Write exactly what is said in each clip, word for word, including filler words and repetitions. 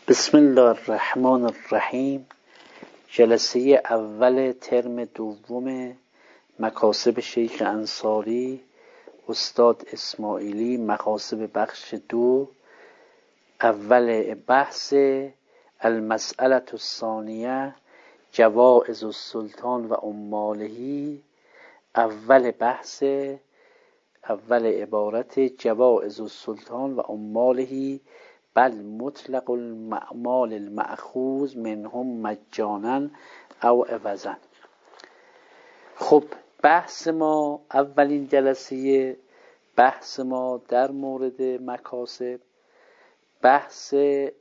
بسم الله الرحمن الرحیم. جلسه اول ترم دوم مکاسب شیخ انصاری استاد اسماعیلی، مکاسب بخش دو. اول بحث المسئله الثانیه جوائز السلطان و عماله. اول بحث اول عبارت جوائز السلطان و عماله بل مطلق المعمال المأخوذ منهم مجانا او عوضا. خب بحث ما، اولین جلسه بحث ما در مورد مکاسب، بحث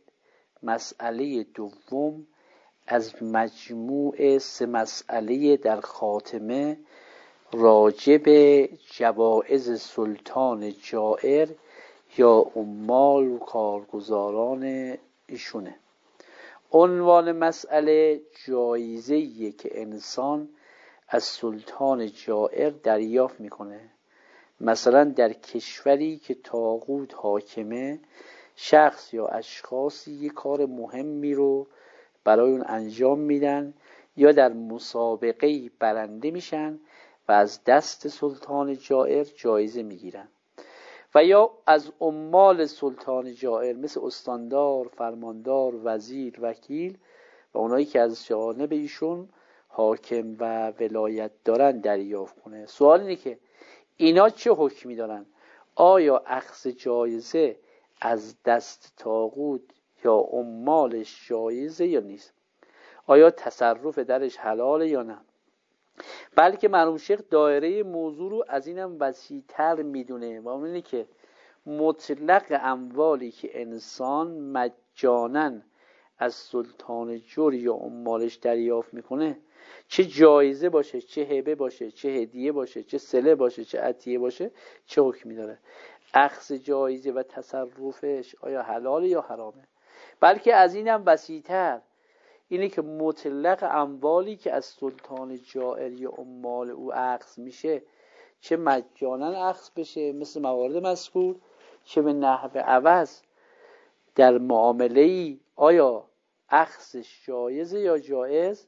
مسئله دوم از مجموع سه مسئله در خاتمه راجع به جوائز سلطان جائر یا عمال و کارگزاران ایشونه. عنوان مسئله جایزه‌ایه که انسان از سلطان جائر دریافت میکنه. مثلا در کشوری که طاغوت حاکمه، شخص یا اشخاصی یک کار مهمی رو برای اون انجام میدن یا در مسابقه برنده میشن و از دست سلطان جائر جایزه میگیرن. و یا از عمال سلطان جائر مثل استاندار، فرماندار، وزیر، وکیل و اونایی که از جانب ایشون حاکم و ولایت دارن دریافت کنه. سوال اینه که اینا چه حکمی دارن؟ آیا اخذ جایزه از دست طاغوت یا عمالش جایزه یا نیست؟ آیا تصرف درش حلاله یا نه؟ بلکه مرحوم شیخ دایره موضوع رو از اینم وسیع‌تر میدونه و اون اینه که مطلق اموالی که انسان مجانا از سلطان جور یا عمالش دریافت میکنه، چه جایزه باشه، چه هبه باشه، چه هدیه باشه، چه صله باشه، چه عطیه باشه، چه حکمی داره؟ اخذ جایزه و تصرفش آیا حلاله یا حرامه؟ بلکه از اینم وسیع‌تر اینه که مطلق اموالی که از سلطان جائر یا عمال او اخذ میشه، چه مجانا اخذ بشه مثل موارد مذکور، چه به نحو عوض در معامله‌ای، آیا اخذش جایزه یا جایز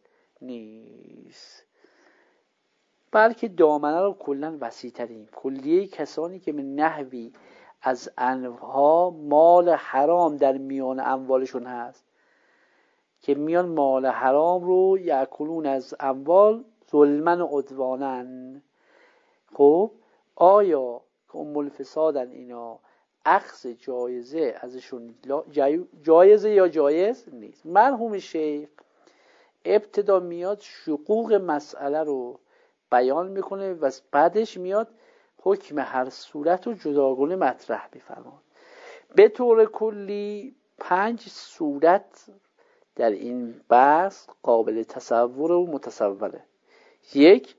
نیست؟ بلکه دامنه رو کلن وسیع تریم. کلیه کسانی که به نحوی از انواع مال حرام در میان اموالشون هست، که میان مال حرام رو یأکلون از اموال ظلما و عدوانا. خب آیا که ام الفسادن اینا اخذ جایزه ازشون جایزه یا جایز نیست؟ مرحوم شیخ ابتدا میاد شقوق مسئله رو بیان میکنه و بعدش میاد حکم هر صورت رو جداگانه مطرح میفرماد. به طور کلی پنج صورت در این بحث قابل تصور و متصوره. یک،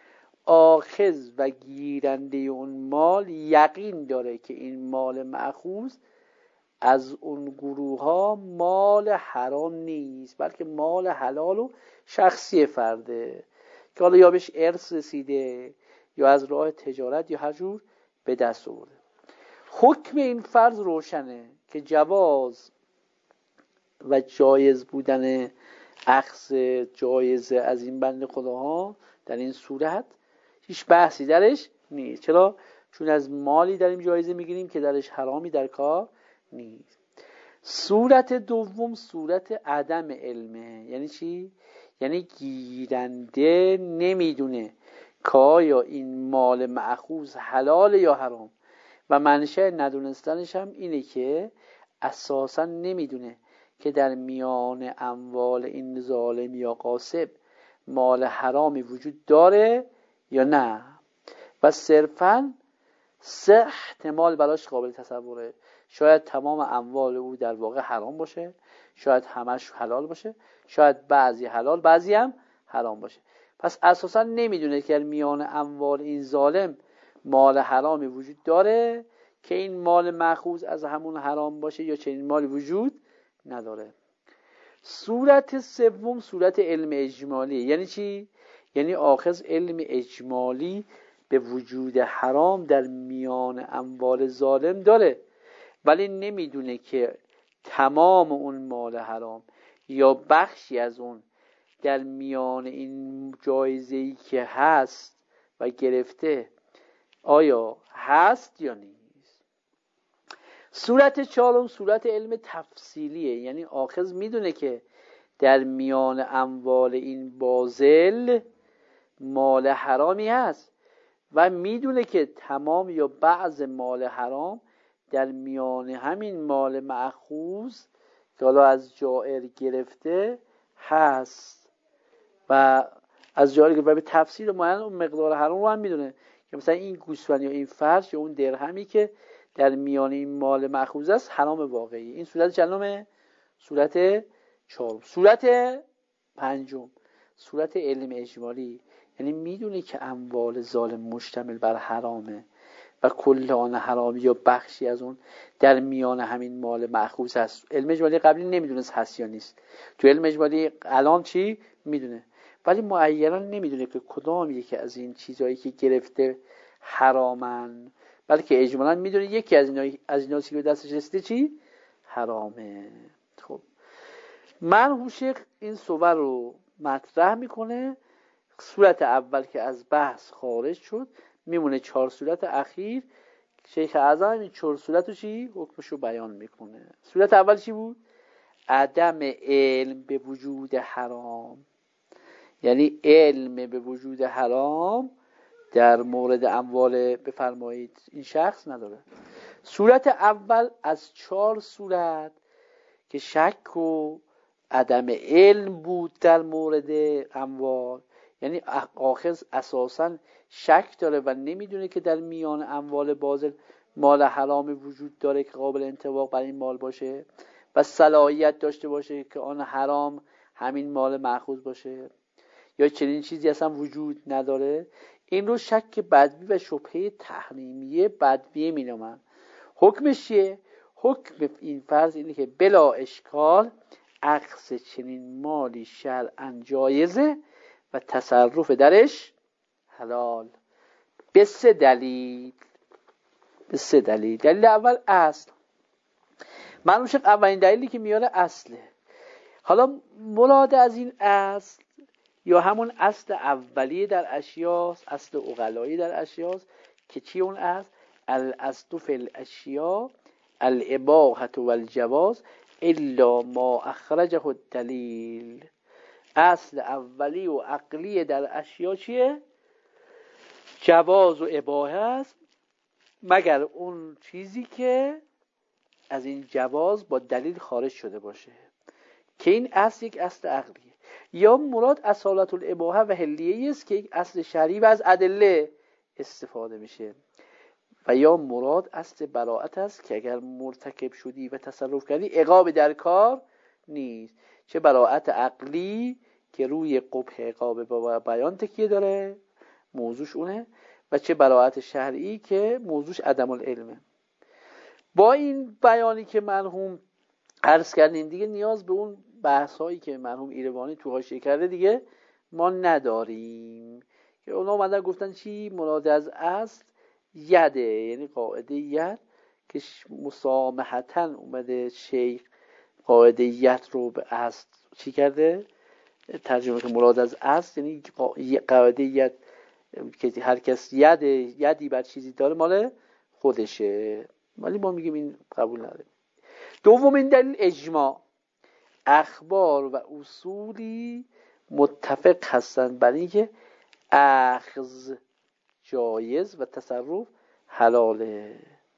آخذ و گیرنده اون مال یقین داره که این مال مأخوذ از اون گروه ها مال حرام نیست، بلکه مال حلال و شخصی فرده که حالا یا بهش ارث رسیده یا از راه تجارت یا هر جور به دست آورده. حکم این فرض روشنه که جواز و جایز بودن اخذ جایزه از این بند خداها در این صورت هیچ بحثی درش نیست. چرا؟ چون از مالی در این جایزه میگیریم که درش حرامی در کار نیست. صورت دوم صورت عدم علمه. یعنی چی؟ یعنی گیرنده نمیدونه که آیا این مال مأخوذ حلال یا حرام، و منشأ ندونستنش هم اینه که اساسا نمیدونه که در میان اموال این ظالم یا غاصب مال حرامی وجود داره یا نه، و صرفاً سه احتمال براش قابل تصوره. شاید تمام اموال او در واقع حرام باشه، شاید همش حلال باشه، شاید بعضی حلال بعضی هم حرام باشه. پس اساساً نمیدونه که در میان اموال این ظالم مال حرامی وجود داره که این مال مأخوذ از همون حرام باشه یا چنین مالی وجود نداره. صورت سوم صورت علم اجمالی. یعنی چی؟ یعنی آخذ علم اجمالی به وجود حرام در میان اموال ظالم داره، ولی نمیدونه که تمام اون مال حرام یا بخشی از اون در میان این جایزه‌ای که هست و گرفته آیا هست یا نیست. صورت چهارم صورت علم تفصیلیه، یعنی آخذ میدونه که در میان اموال این باذل مال حرامی هست و میدونه که تمام یا بعض مال حرام در میان همین مال مأخوذ که حالا از جائر گرفته هست و از جائر گرفته و به تفسیر معین اون مقدار حرام رو هم میدونه که مثلا این گوسفند یا این فرش یا اون درهمی که در میان این مال مأخوذ است حرام واقعی. این صورت چندمه؟ صورت چهارم. صورت پنجم صورت علم اجمالی، یعنی میدونه که اموال ظالم مشتمل بر حرامه و کل آن حرامی یا بخشی از اون در میان همین مال مأخوذ هست. علم اجمالی قبلی نمیدونست هست یا نیست، تو علم اجمالی الان چی میدونه، ولی معینا نمیدونه که کدام یکی از این چیزهایی که گرفته حرامن، بلکه اجمالا میدونه یکی از اینا از اینا که دستش رسیده چی حرامه. خب مرحوم شیخ این صور رو مطرح میکنه. صورت اول که از بحث خارج شد میمونه چهار صورت اخیر. شیخ اعظم این چهار صورت رو چی حکمشو بیان میکنه. صورت اول چی بود؟ عدم علم به وجود حرام، یعنی علم به وجود حرام در مورد اموال بفرمایید این شخص نداره. صورت اول از چهار صورت که شک و عدم علم بود در مورد اموال، یعنی آخذ اساساً شک داره و نمیدونه که در میان اموال باذل مال حرام وجود داره که قابل انطباق بر این مال باشه و صلاحیت داشته باشه که آن حرام همین مال مأخوذ باشه، یا چنین چیزی اصلا وجود نداره. این رو شک بدوی و شبهه تحریمیه بدویه می نامن. حکمش چیه؟ حکم این فرض اینه که بلا اشکال اخذ چنین مالی شرعاً جایزه و تصرف درش حلال به سه دلیل. به سه دلیل. دلیل اول اصل. معلوم شد اولین دلیلی که میاره اصله. حالا مراد از این اصل یا همون اصل اولیه در اشیاست، اصل عقلایی در اشیاست که چی اون اصل؟ الاصل فی الاشیاء الاباحة والجواز الا ما اخرجه الدلیل. اصل اولی و عقلی در اشیاء چیه؟ جواز و اباحه است، مگر اون چیزی که از این جواز با دلیل خارج شده باشه، که این اصل یک اصل عقلیه. یا مراد اصالت الاباحه و حلیه است که یک اصل شرعی و از ادله استفاده میشه. و یا مراد اصل براءت است که اگر مرتکب شدی و تصرف کردی عقاب در کار نیست، چه براءت عقلی که روی قبح عقاب با بیان تکیه داره موضوعش اونه، و چه براءت شرعی که موضوعش عدم العلمه. با این بیانی که مرحوم عرض کردیم دیگه نیاز به اون بحثایی که مرحوم ایروانی تو حاشیه کرده دیگه ما نداریم، که اونا اومدن گفتن چی مراد از اصل یده، یعنی قاعده ید که مسامحتاً اومده شیخ قاعده ید رو به اصل چی کرده ترجمه که مراد از اصل یعنی قاعده ید که هر کس ید یدی بر چیزی داره مال خودشه، ولی ما میگیم این قبول نداریم. دومین دلیل اجماع. اخبار و اصولی متفق هستند بر اینکه اخذ جایز و تصرف حلاله.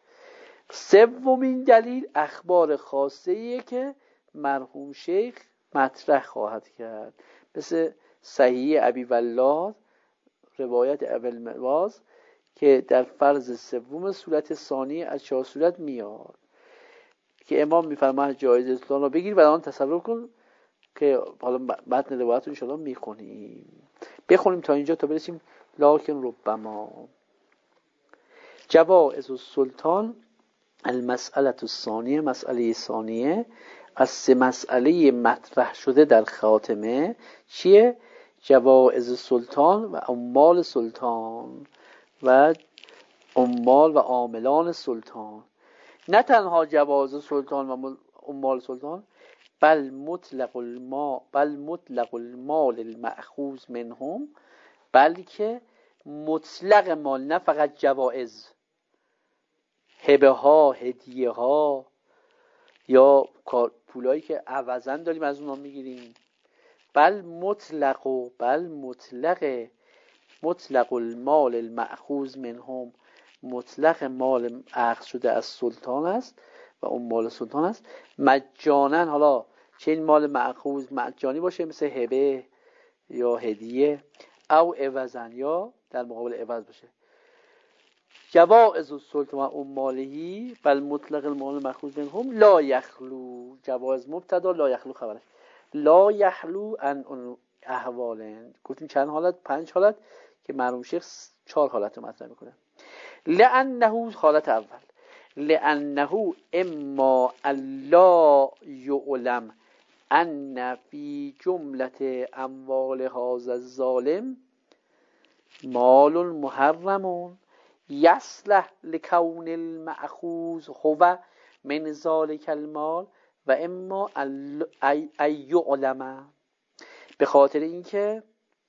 سومین دلیل اخبار خاصه‌ایه که مرحوم شیخ مطرح خواهد کرد، مثل صحیح ابی ولاد روایت ابی المواز که در فرض سوم صورت ثانی از چهار صورت میاد که امام میفرماید جایز اسلام رو بگیر و آن تصرف کن، که حالا متن روایت رو انشاءالله میخونیم. بخونیم تا اینجا تا برسیم لکن ربما. جوائز السلطان المسئله الثانیه، مسئله ثانیه از سه مسئله مطرح شده در خاتمه چیه؟ جوائز سلطان و عمال سلطان و عمال و عاملان سلطان. نه تنها جواز سلطان و اموال سلطان بل مطلق المال بل مطلق المال المأخوذ منهم، بلکه مطلق مال، نه فقط جوائز، هبه ها، هدیه ها یا پولایی که عوضاً داریم از اونها میگیریم. بل مطلق و بل مطلق مطلق المال المأخوذ منهم، مطلق مال اخذ شده از سلطان است و اون مال سلطان است مجانا. حالا چه این مال مأخوذ مجانی باشه مثل هبه یا هدیه، او عوضن یا در مقابل عوض باشه. جوائز السلطان و امالهی بل مطلق المال المأخوذ منهم لا یخلو، جوائز مبتدا، لا یخلو خبره، لا یخلو ان احوالن. گفتیم چند حالت؟ پنج حالت که مرحوم شیخ چهار حالت رو مطرح میکنه. لانه حالت اول، لانه اما الا یعلم ان فی جملت اموال هذا الظالم مال محرم یصلح لکون المأخوذ هو من ذلک المال و اما ای یعلم، به خاطر اینکه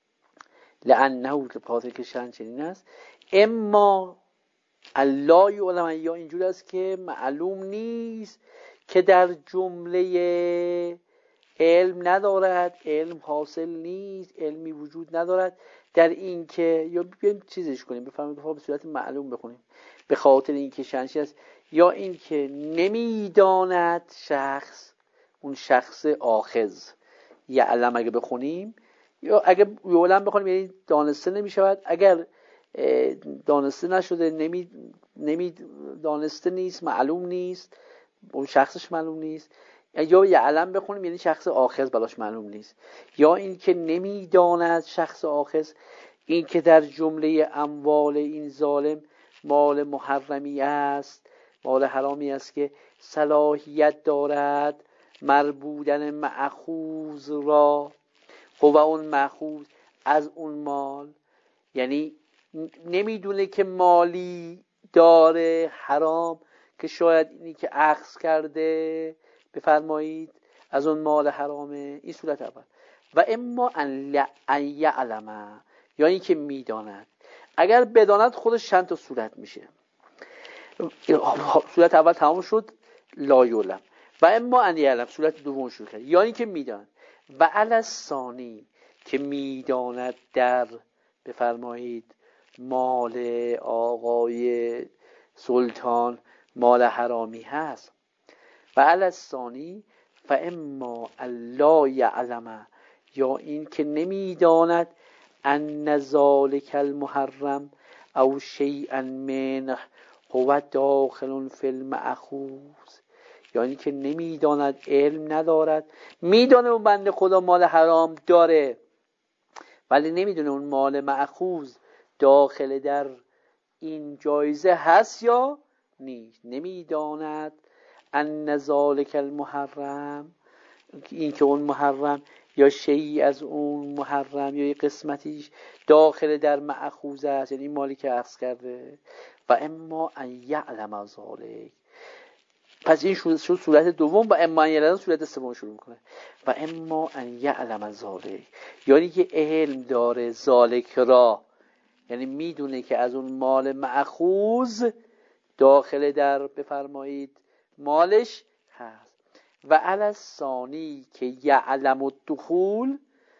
لانه، به خاطر که شأن چنین است، اما الله یعلم، یا اینجور است که معلوم نیست که در جمله علم ندارد، علم حاصل نیست، علمی وجود ندارد در این که، یا بیایم چیزش کنیم بفهمید به صورت معلوم بخونیم، به خاطر این که شأنش است، یا این که نمیداند شخص، اون شخص آخذ، یعلم اگه بخونیم، یا اگه یعلم بخونیم یعنی دانسته نمیشود، اگر دانسته نشده نمی نمی دانسته نیست، معلوم نیست، اون شخصش معلوم نیست، یا یعلم بخونیم یعنی شخص آخذ براش معلوم نیست، یا این که نمیداند شخص آخذ این که در جمله اموال این ظالم مال محرمی است، مال حرامی است که صلاحیت دارد مربودن مأخوذ را، و اون مأخوذ از اون مال، یعنی نمیدونه که مالی داره حرام که شاید اینی که اخذ کرده بفرمایید از اون مال حرامه. این صورت اول. و اما ان یعلم، یعنی که میداند. اگر بداند خودش چند تا صورت میشه. صورت اول تمام شد، لا یعلم. و اما ان یعلم، صورت دوم شروع کرد، یعنی که میداند. و علی الثانی، که میداند در بفرمایید مال آقای سلطان مال حرامی هست. و علی الثانی فاما الا یعلم، یا این که نمیداند ان ذلک المحرم او شیئا منه هو داخل فی المأخوذ، یعنی که نمیداند، علم ندارد، میدانه اون بنده خدا مال حرام داره ولی نمیدونه اون مال مأخوذ داخل در این جایزه هست یا نیست، نمیداند ان ذلک المحرم، این که اون محرم یا شیئی از اون محرم یا یه قسمتیش داخل در مأخوذ است، یعنی مالی که اخذ کرده. و اما ان یعلم ذلک، پس این شد صورت دوم. و اما ان یعلم صورت سوم شروع میکنه. و اما ان یعلم ذلک، یعنی که علم داره ذالک را، یعنی میدونه که از اون مال مأخوذ داخل در بفرمایید مالش هست. و علی الثانی که یعلم الدخول،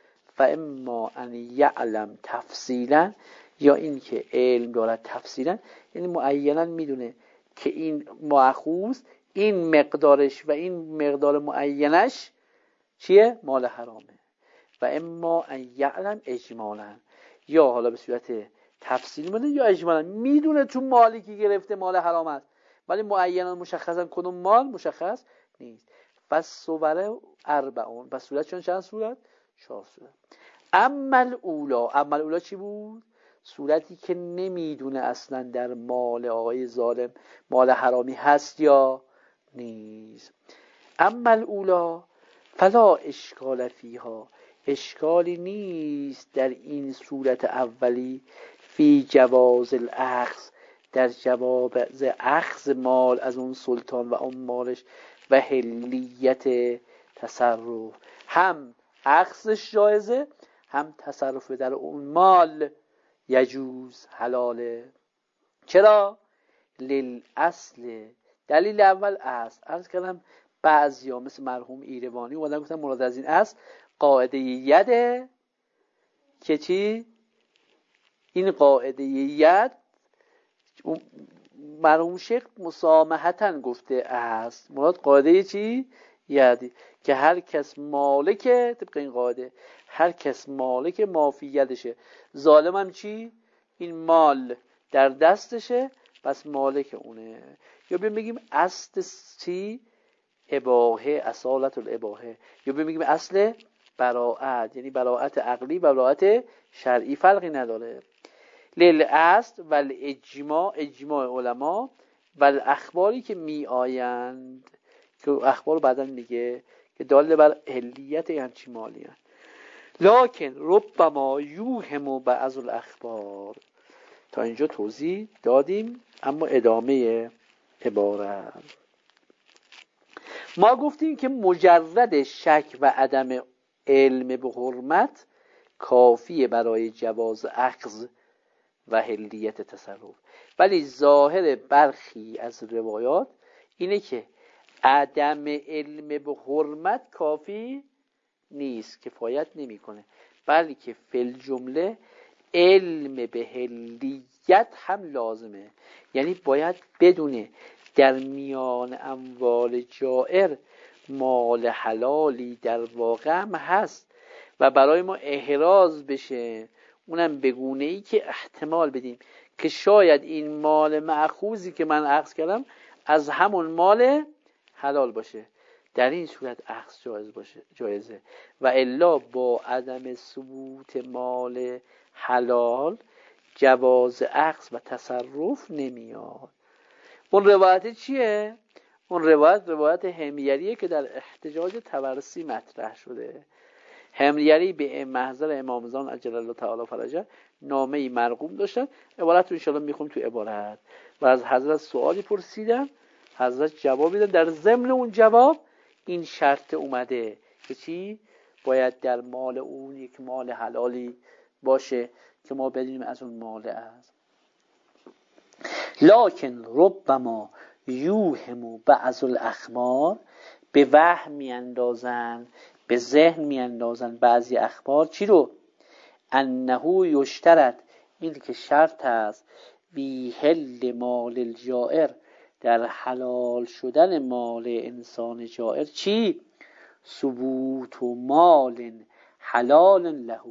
فاما ان یعلم تفصیلا، یا این که علم دارد تفصیلا، یعنی معینا میدونه که این مأخوذ این مقدارش و این مقدار معینش چیه؟ مال حرامه. و اما ان یعلم اجمالا، یا حالا به صورت تفصیل میده یا اجمالا میدونه تو مالی که گرفته مال حرام است ولی معینا مشخصا کدوم مال مشخص نیست. پس صوره اربعون، پس صورت چون چند صورت؟ چهار صورت. اما الاولا، اما الاولا چی بود؟ صورتی که نمیدونه اصلا در مال آقای ظالم مال حرامی هست یا نیست. اما الاولا فلا اشکال فیها، اشکالی نیست در این صورت اولی، فی جواز الاخذ، در جواز اخذ مال از اون سلطان و اون مالش، و حلیت تصرف. هم اخذش جایزه، هم تصرف در اون مال یجوز، حلاله. چرا؟ للاصل. دلیل اول اصل. عرض کردم بعضیا مثل مرحوم ایروانی اومدن گفتن مراد از این اصل قاعده یده که چی؟ این قاعده ید مرحوم شیخ مسامحتن گفته است، مراد قاعده چی؟ یدی که هر کس مالک، طبق این قاعده هر کس مالک مافی یدشه. ظالم هم چی؟ این مال در دستشه بس مالک اونه. یا بیم بگیم اصل چی؟ اباحه، اصالت الاباحه. یا بیم بگیم اصل براءت، یعنی براءت عقلی و براءت شرعی، فرقی نداره. لیل اصل و اجماع، اجماع علما و اخباری که می آیند که اخبار بعدن میگه که داله بر حلیت همچی مالی هست. لکن ربما یوهم بعض الاخبار. تا اینجا توضیح دادیم، اما ادامه عبارت ما گفتیم که مجرد شک و عدم علم به حرمت کافیه برای جواز اخذ و حلیت تصرف، ولی ظاهر برخی از روایات اینه که عدم علم به حرمت کافی نیست، کفایت نمیکنه، بلکه فی جمله علم به حلیت هم لازمه. یعنی باید بدونه در میان اموال جائر مال حلالی در واقع هم هست و برای ما احراز بشه، اونم به گونه‌ای که احتمال بدیم که شاید این مال مأخوذی که من اخذ کردم از همون مال حلال باشه. در این صورت اخذ جایز باشه، جایزه. و الا با عدم ثبوت مال حلال جواز اخذ و تصرف نمیاد. اون روایت چیه؟ اون روایت روایت حمیریه که در احتجاج تبرسی مطرح شده. حمیری به محضر امام زمان عجل الله تعالی فرجه نامه‌ای مرقوم داشتن. عبارت رو انشاءالله میخونم تو عبارت. و از حضرت سوالی پرسیدن، حضرت جواب میدن. در ضمن اون جواب این شرط اومده که چی؟ باید در مال اون یک مال حلالی باشه که ما بدونیم از اون مال است. لکن ربما یوهم بعض الاخبار، به وهم میاندازن، به ذهن میاندازن بعضی اخبار. چی رو؟ انه یشترط، این که شرط است، بی حل مال الجائر، در حلال شدن مال انسان جائر. چی؟ ثبوت مال حلال له،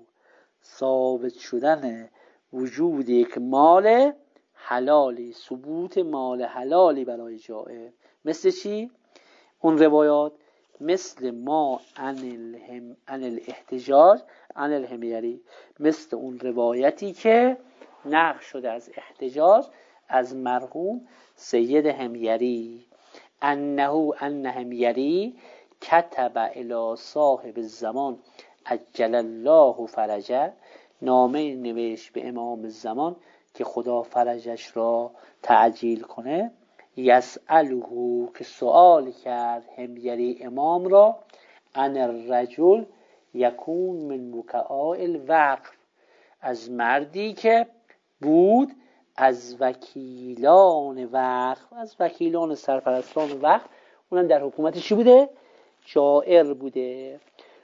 ثابت شدن وجود یک مال حلالی، ثبوت مال حلالی برای جائر. مثل چی؟ اون روایات مثل ما عن الهم عن الاحتجاج عن الحمیری، مثل اون روایتی که نقل شده از احتجاج از مرحوم سید حمیری، انه ان حمیری کتب الی صاحب الزمان عجل الله فرجه، نامه نوشت به امام الزمان که خدا فرجش را تعجیل کنه. یسأله، که سؤال کرد حمیری امام را، عن الرجل یکون من وکاء الوقف، از مردی که بود از وکیلان وقف، از وکیلان سرپرستان وقف، اونم در حکومت چی بوده؟ جائر بوده.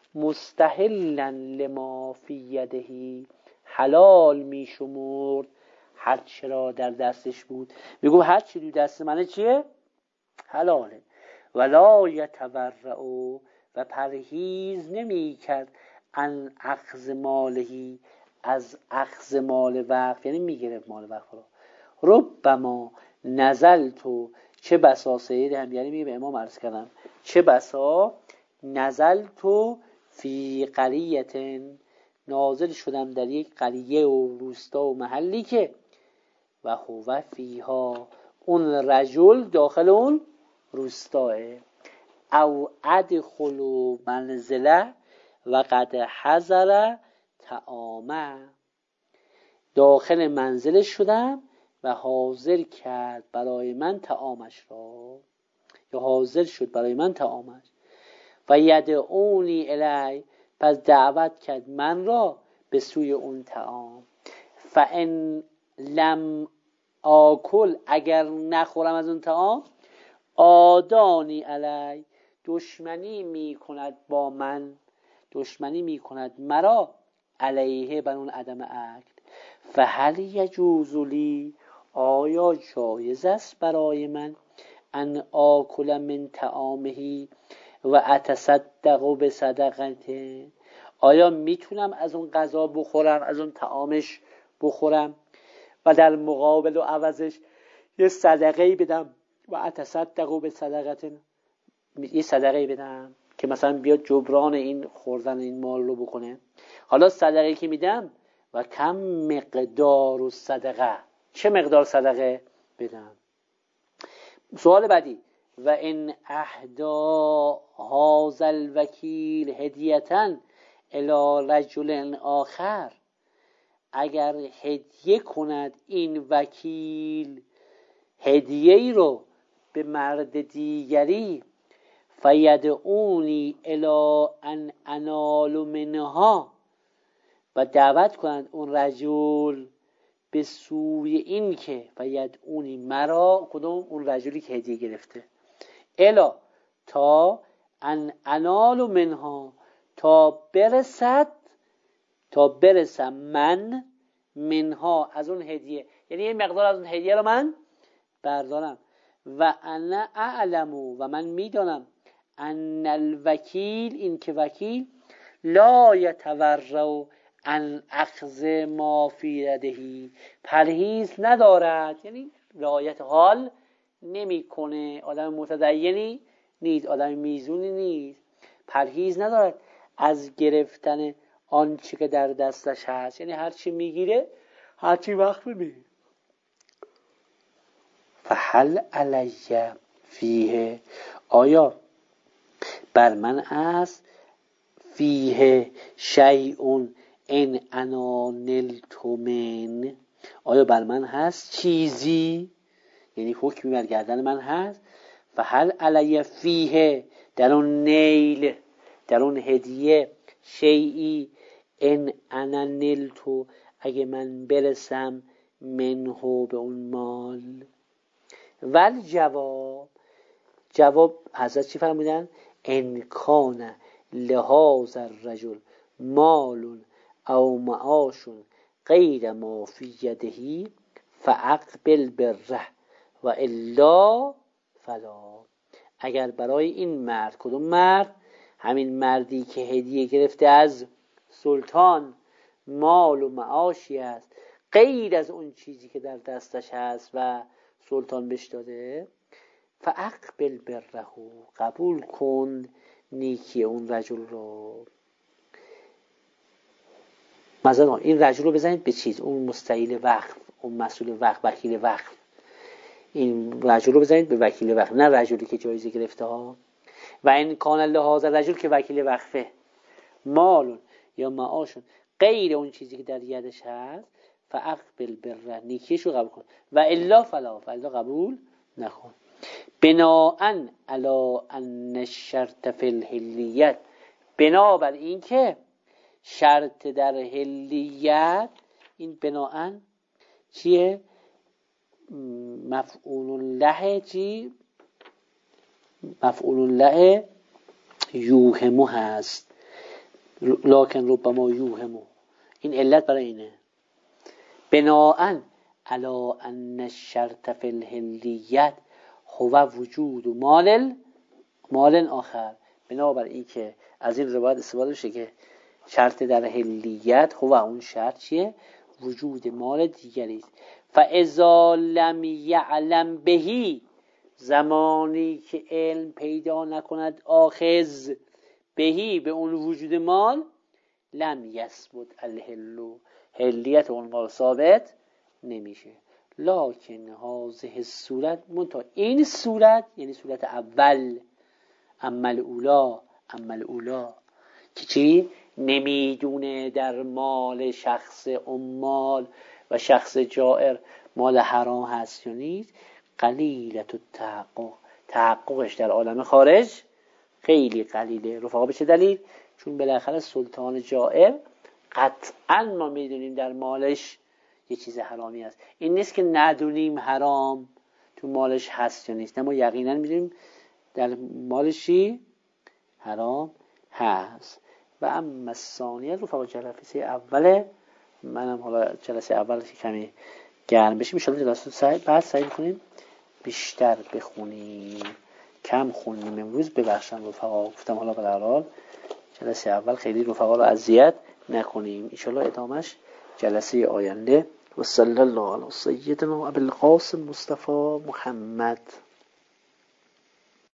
مستحلا لما فی یدهی، حلال می شمرد هر چرا در دستش بود. میگم هر چی در دست منه چیه؟ حلاله. ولا یتورع، و پرهیز نمی کرد ان اخذ مالهی، از اخذ مال وقف، یعنی میگرفت مال وقف را. ربما نزل تو، چه بسا، سید حمیری میگه به امام عرض کردم، چه بسا نزل تو فی قریة، نازل شدم در یک قریه و روستا و محلی که و هو فیها، اون رجل داخل اون روستاه، او ادخل منزله و قد حضر طعامه، داخل منزلش شدم و حاضر کرد برای من طعامش را. یا حاضر شد برای من طعامش. و یدعونی الی، پس دعوت کرد من را به سوی اون طعام. فان لم آکل، اگر نخورم از اون طعام، آدانی علی، دشمنی می کند با من، دشمنی می کند مرا، علیه بر اون عدم اکل. فهل یجوز لی، آیا جایز است برای من، ان آکل من طعامه و اتصدق به صدقته، آیا میتونم از اون غذا بخورم، از اون طعامش بخورم و در مقابل و عوضش یه صدقه‌ای بدم، و اتصدق به صدقته، یه صدقه‌ای بدم که مثلا بیاد جبران این خوردن این مال رو بکنه. حالا صدقه‌ای که میدم و کم مقدار و صدقه، چه مقدار صدقه بدم. سوال بعدی، و ان اهدا هذا الوکیل هدیه‌اً الی رجل آخر، اگر هدیه کند این وکیل هدیه ای رو به مرد دیگری، فیدعونی الی ان انال منها، و دعوت کنند اون رجل به سوی این که فیدعونی مرا، کدوم؟ اون رجلی که هدیه گرفته، الا تا ان انال منها، تا برسد، تا برسم من منها از اون هدیه، یعنی یه مقدار از اون هدیه رو من بردارم. و انا اعلم، و من میدانم، ان الوکیل، این که وکیل، لا یتورع عن اخذ ما فی یده، پرهیز ندارد، یعنی رعایت حال نمیکنه، آدم متدینی نیست، آدم میزونی نیست، پرهیز ندارد از گرفتن آنچه که در دستش هست، یعنی هر چی میگیره هر چی وقت میگیره. فهل علی فیه، آیا بر من است، فیه شیء ان انا نلت من، آیا بر من هست چیزی، یعنی حکمی بر گردن من هست. فهل علی فیه، در اون نیل، در اون هدیه، شیئی ان انا نلت، اگه من برسم منه به اون مال. ول جواب، جواب حضرت چی فرمودن؟ ان کان لهذا الرجل مال او معاش غیر ما فی یده فاقبل بره و الا فلا، اگر برای این مرد، کدوم مرد؟ همین مردی که هدیه گرفته از سلطان مال و معاشی است غیر از اون چیزی که در دستش هست و سلطان بهش داده، فاقبل بره، قبول کن نیکی اون رجل رو. مثلا این رجل رو بزنید به چیز، اون مستعیل وقف، اون مسئول وقف، وکیل وقف، این رجل رو بزنید به وکیل وقف، نه رجلی که جایزه گرفته ها. و این کان لهذا رجل که وکیل وقفه، مال یا معاشون غیر اون چیزی که در یدش هست، فاقبل بره، نیکیش رو قبول کن، و الا فلا، فلا قبول نکن. بناءً علی ان الشرط فی الحلیت، بنابر این که شرط در حلیت، این بناءً چیه؟ مفعول له، چی؟ مفعول له یوهمو هست، لکن ربما یوهمو، این علت برای اینه. بناءً علی ان الشرط فی الحلیت هو وجود و مال مال آخر، بنابر این که از این روایت استفاده بشه که شرط در حلیت هو، اون شرط چیه؟ وجود مال دیگری است. فاذا لم یعلم بهی، زمانی که علم پیدا نکند آخذ بهی، به اون وجود مال، لم یثبت الحل، حلیت اون مال ثابت نمیشه. لکن هذه صورت، منتها این صورت، یعنی صورت اول، اما اولا، اما اولا که چی؟ نمیدونه در مال شخص عمال و شخص جائر مال حرام هست یا نیست، قلیلت التحقق، تحققش در عالم خارج خیلی قلیله. رفقا به چه دلیل؟ چون بالاخره سلطان جائر قطعا ما میدونیم در مالش یه چیز حرامی هست. این نیست که ندونیم حرام تو مالش هست یا نیست، نه ما یقینا میدونیم در مالشی حرام هست. و اما ثانیه رفقا جلسه اوله، منم حالا جلسه اول که کمی گرم بشیم ان شاءالله جلسه سعی بعد سعی کنیم بیشتر بخونیم، کم خوندیم امروز، ببخشن رفقا. گفتم حالا به هر حال جلسه اول خیلی رفقا رو اذیت نکنیم، ان شاءالله ادامش جلسه آینده. و صلی الله علی سیدنا ابی القاسم مصطفی محمد.